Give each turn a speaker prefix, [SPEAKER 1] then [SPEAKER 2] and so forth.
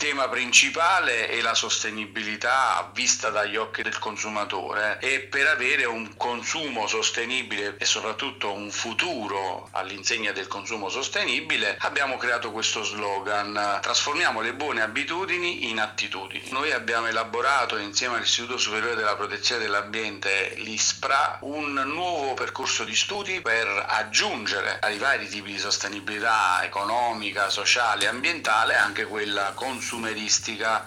[SPEAKER 1] tema principale è la sostenibilità vista dagli occhi del consumatore, e per avere un consumo sostenibile e soprattutto un futuro all'insegna del consumo sostenibile abbiamo creato questo slogan: trasformiamo le buone abitudini in attitudini. Noi abbiamo elaborato insieme all'Istituto Superiore della Protezione dell'Ambiente, l'ISPRA, un nuovo percorso di studi per aggiungere ai vari tipi di sostenibilità economica, sociale e ambientale anche quella consumeristica.